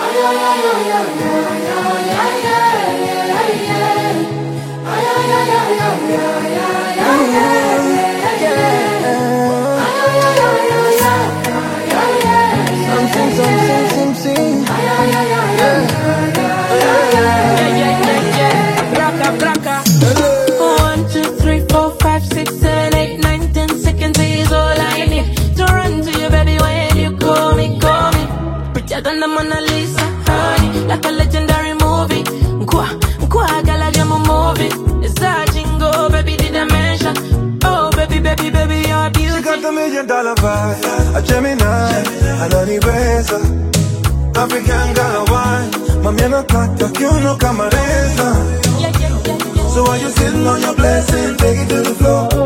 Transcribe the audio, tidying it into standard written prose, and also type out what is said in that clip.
Than the Mona Lisa, honey, like a legendary movie. Nkwa gala jam a movie. It's a jingle, baby, did I mention? Oh, baby, baby, baby, you're beautiful. She got the $1 million vibe, a Gemini, a Loni Beza, African girl wine. Mami anataka kiuno kama reza. So while you sitting on your blessing, take it to the floor.